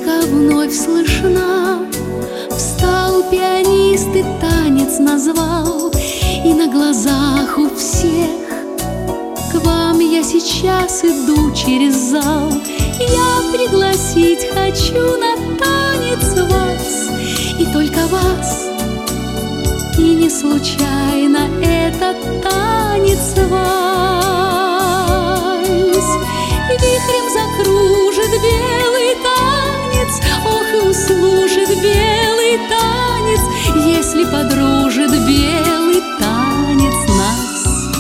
музыка вновь слышна. Встал пианист и танец назвал, и на глазах у всех к вам я сейчас иду через зал. Я пригласить хочу на танец вас, и только вас, и не случайно этот танец вальс. Вихрем закружит белый танец, ох, и услужит белый танец, если подружит белый танец нас.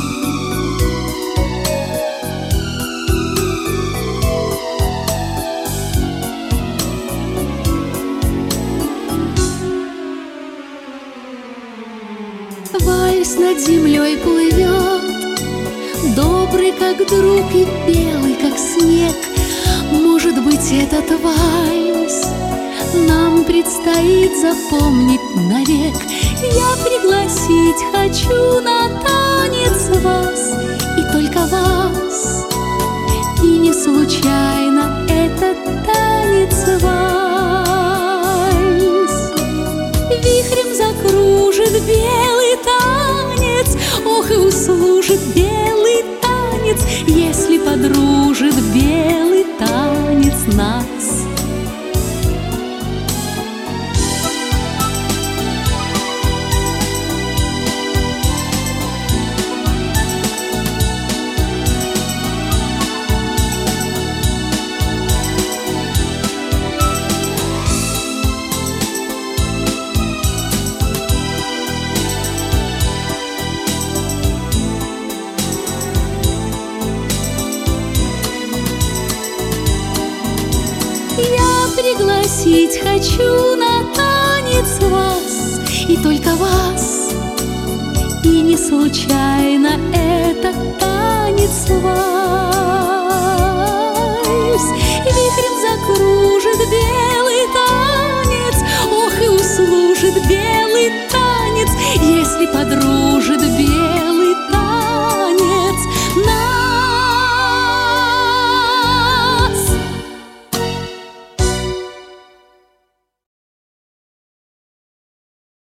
Вальс над землей плывет, добрый, как друг, и белый, как снег. Может быть, этот вальс нам предстоит запомнить навек. Я пригласить хочу на танец вас, и только вас, и не случайно этот танец вальс. Вихрем закружит белый танец, ох, и услужит белый танец, если подружит белый танец нас. Пригласить хочу на танец вас, и только вас, и не случайно этот танец